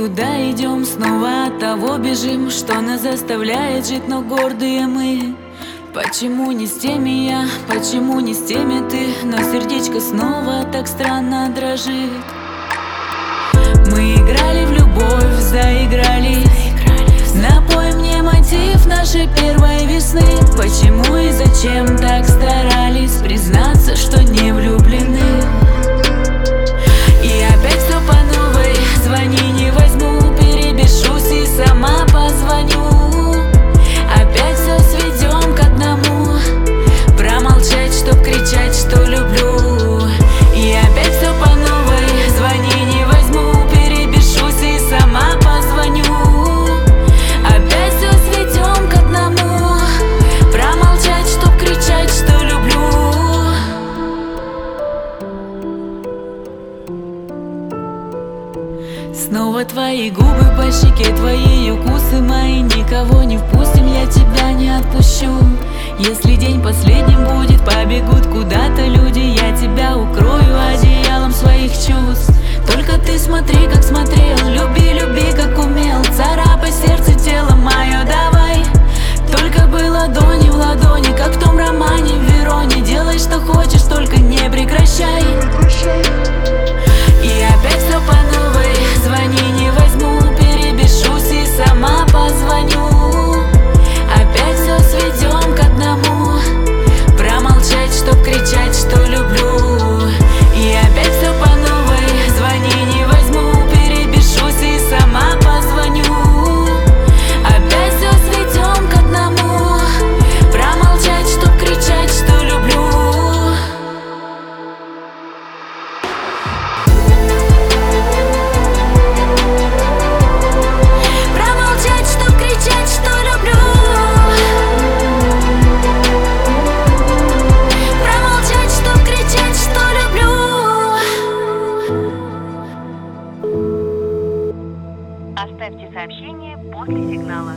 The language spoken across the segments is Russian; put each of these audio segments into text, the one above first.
куда идем, снова от того бежим, что нас заставляет жить, но гордые мы. Почему не с теми я, почему не с теми ты, но сердечко снова так странно дрожит. Мы играли в любовь, заигрались. Напой мне мотив нашей первой весны. Почему и зачем так старались признаться, что не влюблены? И опять все по новой, звони, не возьму, перебешусь и сама позвоню. Опять все сведем к одному, промолчать, чтоб кричать, что люблю. И опять все по новой, звони, не возьму, перебешусь и сама позвоню. Опять все сведем к одному, промолчать, чтоб кричать, что люблю. Снова твои губы по щеке, твои укусы мои. Никого не впустим, я тебя не отпущу. Если день последним будет, побегут куда-то люди. Я тебя укрою одеялом своих чувств. Только ты смотри, как смотрел, люби, люби, как умел. Царапай сердце, тело мое, давай. Только бы ладони в ладони, как в том романе в Вероне. Делай, что хочешь, только не прекращай. И опять все по новой, звони, не возьму, перебешусь и сама позвоню. Опять все сведем к одному, промолчать, чтоб кричать, что люблю. И опять все по новой, звони, не возьму, перебешусь и сама позвоню. Опять все сведем к одному, промолчать, чтоб кричать, что люблю. Оставьте сообщение после сигнала.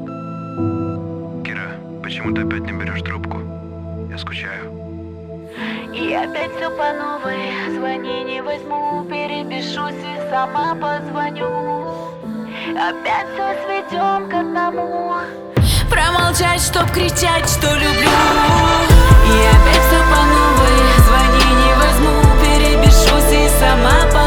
Кира, почему ты опять не берешь трубку? Я скучаю. И опять все по новой, звони, не возьму, перебешусь и сама позвоню. Опять все сведем к одному, промолчать, чтоб кричать, что люблю. И опять все по новой, звони, не возьму, перебешусь и сама позвоню.